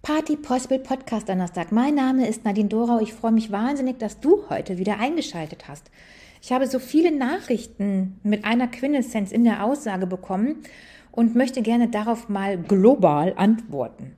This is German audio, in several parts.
Party Possible Podcast Donnerstag. Mein Name ist Nadine Dorau. Ich freue mich wahnsinnig, dass du heute wieder eingeschaltet hast. Ich habe so viele Nachrichten mit einer Quintessenz in der Aussage bekommen und möchte gerne darauf mal global antworten.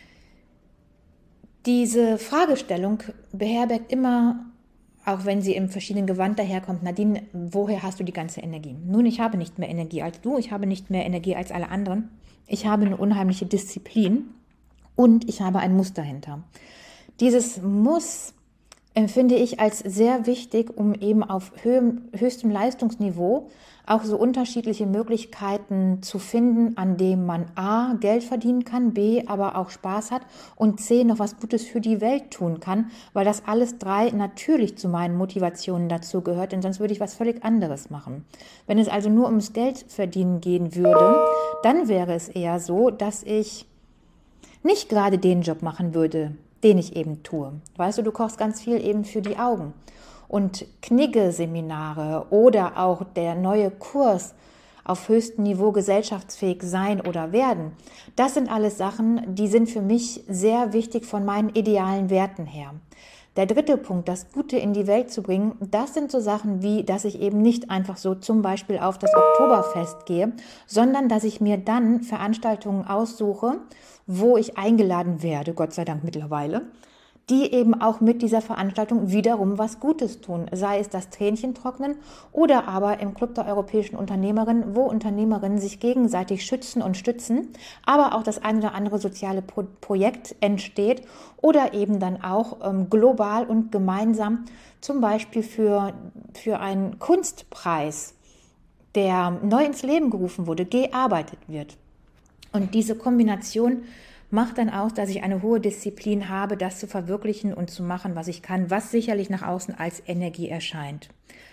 Diese Fragestellung beherbergt immer, auch wenn sie im verschiedenen Gewand daherkommt, Nadine, woher hast du die ganze Energie? Nun, ich habe nicht mehr Energie als du, ich habe nicht mehr Energie als alle anderen. Ich habe eine unheimliche Disziplin. Und ich habe ein Muss dahinter. Dieses Muss empfinde ich als sehr wichtig, um eben auf höchstem Leistungsniveau auch so unterschiedliche Möglichkeiten zu finden, an denen man A, Geld verdienen kann, B, aber auch Spaß hat und C, noch was Gutes für die Welt tun kann, weil das alles drei natürlich zu meinen Motivationen dazu gehört, denn sonst würde ich was völlig anderes machen. Wenn es also nur ums Geld verdienen gehen würde, dann wäre es eher so, dass ich nicht gerade den Job machen würde, den ich eben tue. Weißt du, du kochst ganz viel eben für die Augen. Und Knigge-Seminare oder auch der neue Kurs auf höchstem Niveau gesellschaftsfähig sein oder werden, das sind alles Sachen, die sind für mich sehr wichtig von meinen idealen Werten her. Der dritte Punkt, das Gute in die Welt zu bringen, das sind so Sachen wie, dass ich eben nicht einfach so zum Beispiel auf das Oktoberfest gehe, sondern dass ich mir dann Veranstaltungen aussuche, wo ich eingeladen werde, Gott sei Dank mittlerweile, die eben auch mit dieser Veranstaltung wiederum was Gutes tun. Sei es das Tränchen trocknen oder aber im Club der europäischen Unternehmerinnen, wo Unternehmerinnen sich gegenseitig schützen und stützen, aber auch das ein oder andere soziale Projekt entsteht oder eben dann auch global und gemeinsam zum Beispiel für einen Kunstpreis, der neu ins Leben gerufen wurde, gearbeitet wird. Und diese Kombination macht dann aus, dass ich eine hohe Disziplin habe, das zu verwirklichen und zu machen, was ich kann, was sicherlich nach außen als Energie erscheint.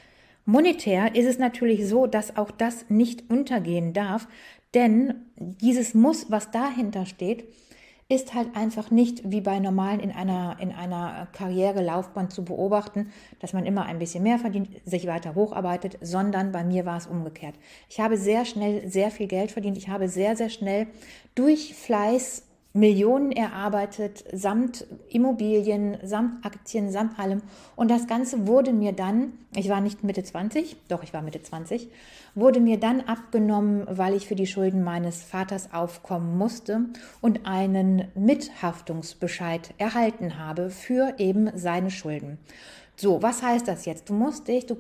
Monetär ist es natürlich so, dass auch das nicht untergehen darf, denn dieses Muss, was dahinter steht, ist halt einfach nicht wie bei normalen in einer Karrierelaufbahn zu beobachten, dass man immer ein bisschen mehr verdient, sich weiter hocharbeitet, sondern bei mir war es umgekehrt. Ich habe sehr schnell sehr viel Geld verdient. Ich habe sehr, sehr schnell durch Fleiß Millionen erarbeitet, samt Immobilien, samt Aktien, samt allem. Und das Ganze wurde mir dann, ich war nicht Mitte 20, doch ich war Mitte 20, wurde mir dann abgenommen, weil ich für die Schulden meines Vaters aufkommen musste und einen Mithaftungsbescheid erhalten habe für eben seine Schulden. So, was heißt das jetzt? Du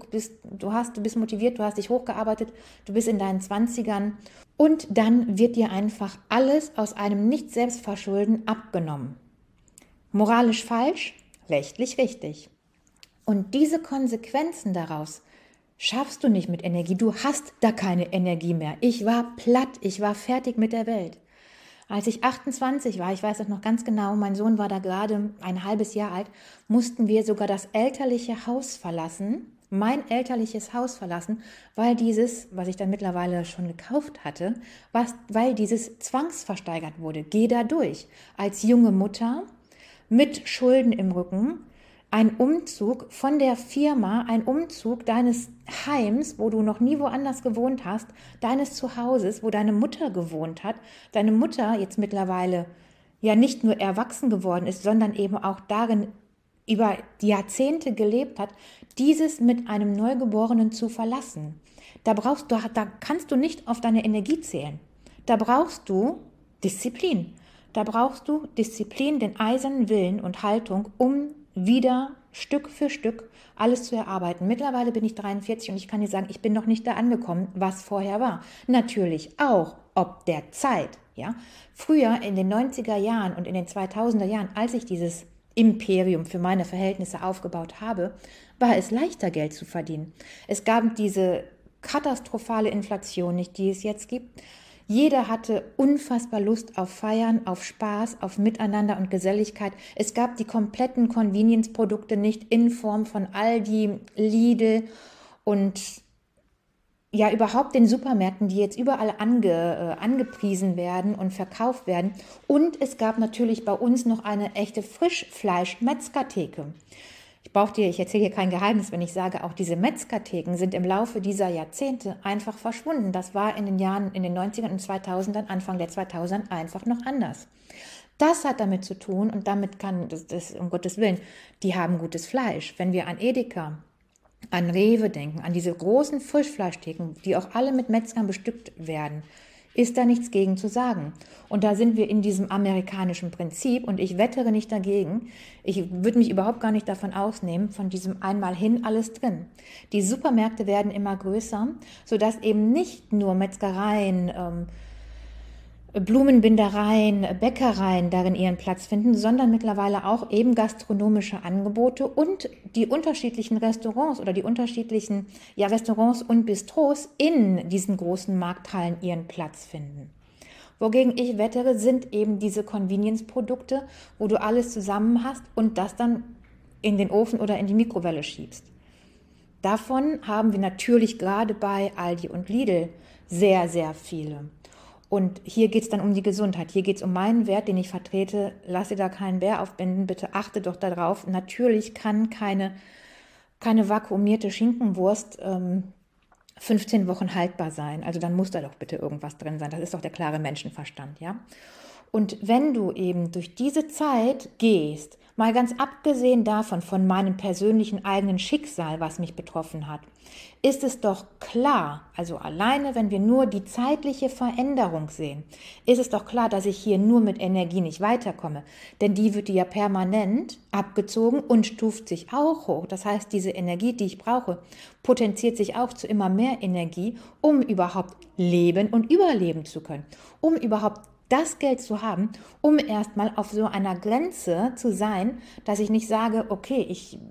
bist motiviert, du hast dich hochgearbeitet, du bist in deinen 20ern und dann wird dir einfach alles aus einem Nicht-Selbstverschulden abgenommen. Moralisch falsch, rechtlich richtig. Und diese Konsequenzen daraus schaffst du nicht mit Energie. Du hast da keine Energie mehr. Ich war platt, ich war fertig mit der Welt. Als ich 28 war, ich weiß das noch ganz genau, mein Sohn war da gerade ein halbes Jahr alt, mussten wir sogar das elterliche Haus verlassen, mein elterliches Haus verlassen, weil dieses, was ich dann mittlerweile schon gekauft hatte, weil dieses zwangsversteigert wurde. Geh da durch. Als junge Mutter mit Schulden im Rücken, ein Umzug von der Firma, ein Umzug deines Heims, wo du noch nie woanders gewohnt hast, deines Zuhauses, wo deine Mutter gewohnt hat, deine Mutter jetzt mittlerweile ja nicht nur erwachsen geworden ist, sondern eben auch darin über Jahrzehnte gelebt hat, dieses mit einem Neugeborenen zu verlassen. Da kannst du nicht auf deine Energie zählen. Da brauchst du Disziplin. Da brauchst du Disziplin, den eisernen Willen und Haltung, um wieder Stück für Stück alles zu erarbeiten. Mittlerweile bin ich 43 und ich kann dir sagen, ich bin noch nicht da angekommen, was vorher war. Natürlich auch ob der Zeit. Ja? Früher in den 90er Jahren und in den 2000er Jahren, als ich dieses Imperium für meine Verhältnisse aufgebaut habe, war es leichter, Geld zu verdienen. Es gab diese katastrophale Inflation nicht, die es jetzt gibt. Jeder hatte unfassbar Lust auf Feiern, auf Spaß, auf Miteinander und Geselligkeit. Es gab die kompletten Convenience-Produkte nicht in Form von Aldi, Lidl und ja überhaupt den Supermärkten, die jetzt überall angepriesen werden und verkauft werden. Und es gab natürlich bei uns noch eine echte Frischfleisch-Metzgertheke. Ich erzähle hier kein Geheimnis, wenn ich sage, auch diese Metzgertheken sind im Laufe dieser Jahrzehnte einfach verschwunden. Das war in den Jahren, in den 90ern und 2000ern, Anfang der 2000er einfach noch anders. Das hat damit zu tun und damit kann, das um Gottes Willen, die haben gutes Fleisch. Wenn wir an Edeka, an Rewe denken, an diese großen Frischfleischtheken, die auch alle mit Metzgern bestückt werden, ist da nichts gegen zu sagen. Und da sind wir in diesem amerikanischen Prinzip und ich wettere nicht dagegen. Ich würde mich überhaupt gar nicht davon ausnehmen, von diesem einmal hin alles drin. Die Supermärkte werden immer größer, sodass eben nicht nur Metzgereien, Blumenbindereien, Bäckereien darin ihren Platz finden, sondern mittlerweile auch eben gastronomische Angebote und die unterschiedlichen Restaurants oder die unterschiedlichen Restaurants und Bistros in diesen großen Markthallen ihren Platz finden. Wogegen ich wettere, sind eben diese Convenience-Produkte, wo du alles zusammen hast und das dann in den Ofen oder in die Mikrowelle schiebst. Davon haben wir natürlich gerade bei Aldi und Lidl sehr, sehr viele. Und hier geht es dann um die Gesundheit. Hier geht es um meinen Wert, den ich vertrete. Lass dir da keinen Bär aufbinden. Bitte achte doch darauf. Natürlich kann keine vakuumierte Schinkenwurst 15 Wochen haltbar sein. Also dann muss da doch bitte irgendwas drin sein. Das ist doch der klare Menschenverstand, ja? Und wenn du eben durch diese Zeit gehst, mal ganz abgesehen davon, von meinem persönlichen eigenen Schicksal, was mich betroffen hat, ist es doch klar, also alleine, wenn wir nur die zeitliche Veränderung sehen, ist es doch klar, dass ich hier nur mit Energie nicht weiterkomme. Denn die wird ja permanent abgezogen und stuft sich auch hoch. Das heißt, diese Energie, die ich brauche, potenziert sich auch zu immer mehr Energie, um überhaupt leben und überleben zu können, um überhaupt das Geld zu haben, um erstmal auf so einer Grenze zu sein, dass ich nicht sage, okay, ich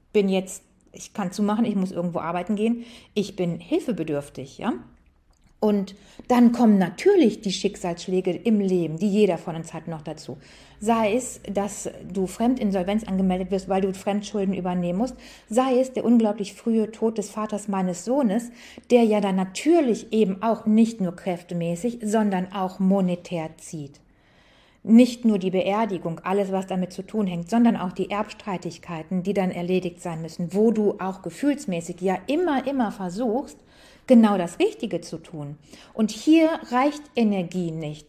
kann zumachen, ich muss irgendwo arbeiten gehen, ich bin hilfebedürftig, ja? Und dann kommen natürlich die Schicksalsschläge im Leben, die jeder von uns hat, noch dazu. Sei es, dass du Fremdinsolvenz angemeldet wirst, weil du Fremdschulden übernehmen musst, sei es der unglaublich frühe Tod des Vaters meines Sohnes, der ja dann natürlich eben auch nicht nur kräftemäßig, sondern auch monetär zieht. Nicht nur die Beerdigung, alles was damit zu tun hängt, sondern auch die Erbstreitigkeiten, die dann erledigt sein müssen, wo du auch gefühlsmäßig ja immer versuchst, genau das Richtige zu tun. Und hier reicht Energie nicht.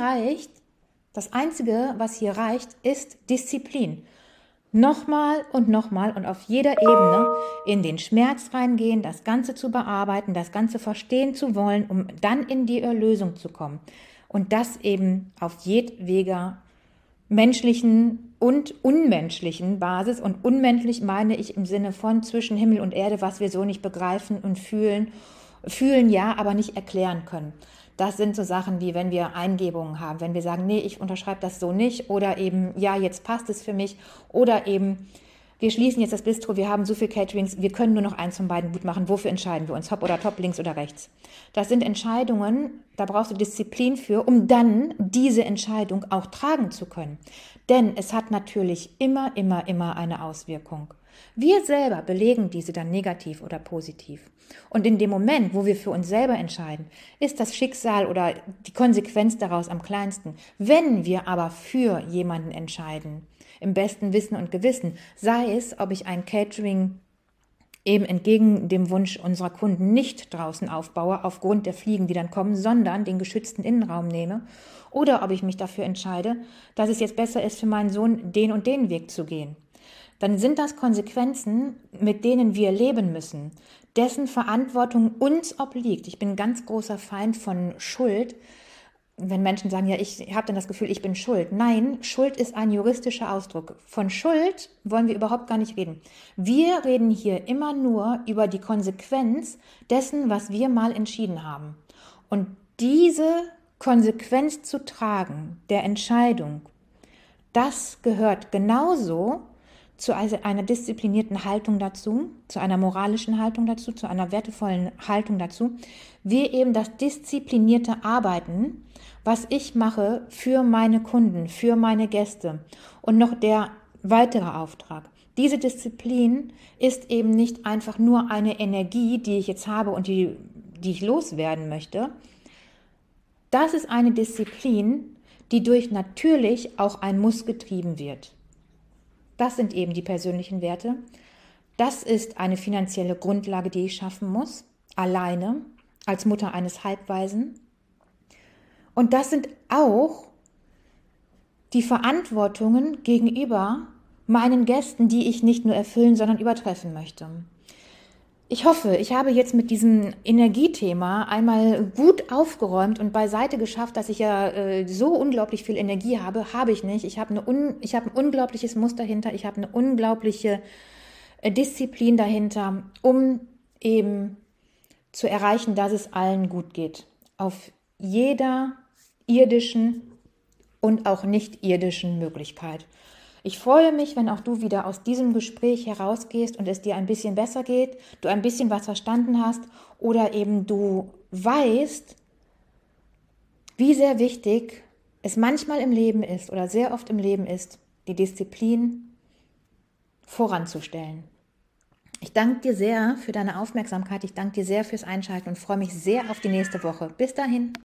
Das Einzige, was hier reicht, ist Disziplin. Nochmal und auf jeder Ebene in den Schmerz reingehen, das Ganze zu bearbeiten, das Ganze verstehen zu wollen, um dann in die Erlösung zu kommen. Und das eben auf jedweder menschlichen und unmenschlichen Basis. Und unmenschlich meine ich im Sinne von zwischen Himmel und Erde, was wir so nicht begreifen und fühlen ja, aber nicht erklären können. Das sind so Sachen wie, wenn wir Eingebungen haben, wenn wir sagen, nee, ich unterschreibe das so nicht oder eben, ja, jetzt passt es für mich oder eben, wir schließen jetzt das Bistro, wir haben so viel Caterings, wir können nur noch eins von beiden gut machen, wofür entscheiden wir uns, hopp oder top, links oder rechts. Das sind Entscheidungen, da brauchst du Disziplin für, um dann diese Entscheidung auch tragen zu können. Denn es hat natürlich immer eine Auswirkung. Wir selber belegen diese dann negativ oder positiv. Und in dem Moment, wo wir für uns selber entscheiden, ist das Schicksal oder die Konsequenz daraus am kleinsten. Wenn wir aber für jemanden entscheiden, im besten Wissen und Gewissen, sei es, ob ich ein Catering eben entgegen dem Wunsch unserer Kunden nicht draußen aufbaue, aufgrund der Fliegen, die dann kommen, sondern den geschützten Innenraum nehme, oder ob ich mich dafür entscheide, dass es jetzt besser ist für meinen Sohn, den und den Weg zu gehen. Dann sind das Konsequenzen, mit denen wir leben müssen, dessen Verantwortung uns obliegt. Ich bin ein ganz großer Feind von Schuld. Wenn Menschen sagen, ja, ich habe dann das Gefühl, ich bin schuld. Nein, Schuld ist ein juristischer Ausdruck. Von Schuld wollen wir überhaupt gar nicht reden. Wir reden hier immer nur über die Konsequenz dessen, was wir mal entschieden haben. Und diese Konsequenz zu tragen, der Entscheidung, das gehört genauso zu einer disziplinierten Haltung dazu, zu einer moralischen Haltung dazu, zu einer wertevollen Haltung dazu, wie eben das disziplinierte Arbeiten, was ich mache für meine Kunden, für meine Gäste. Und noch der weitere Auftrag. Diese Disziplin ist eben nicht einfach nur eine Energie, die ich jetzt habe und die ich loswerden möchte. Das ist eine Disziplin, die durch natürlich auch ein Muss getrieben wird. Das sind eben die persönlichen Werte. Das ist eine finanzielle Grundlage, die ich schaffen muss, alleine, als Mutter eines Halbwaisen. Und das sind auch die Verantwortungen gegenüber meinen Gästen, die ich nicht nur erfüllen, sondern übertreffen möchte. Ich hoffe, ich habe jetzt mit diesem Energiethema einmal gut aufgeräumt und beiseite geschafft, dass ich ja so unglaublich viel Energie habe. Habe ich nicht. Ich habe ein unglaubliches Muster dahinter. Ich habe eine unglaubliche Disziplin dahinter, um eben zu erreichen, dass es allen gut geht. Auf jeder irdischen und auch nicht irdischen Möglichkeit. Ich freue mich, wenn auch du wieder aus diesem Gespräch herausgehst und es dir ein bisschen besser geht, du ein bisschen was verstanden hast oder eben du weißt, wie sehr wichtig es manchmal im Leben ist oder sehr oft im Leben ist, die Disziplin voranzustellen. Ich danke dir sehr für deine Aufmerksamkeit, ich danke dir sehr fürs Einschalten und freue mich sehr auf die nächste Woche. Bis dahin.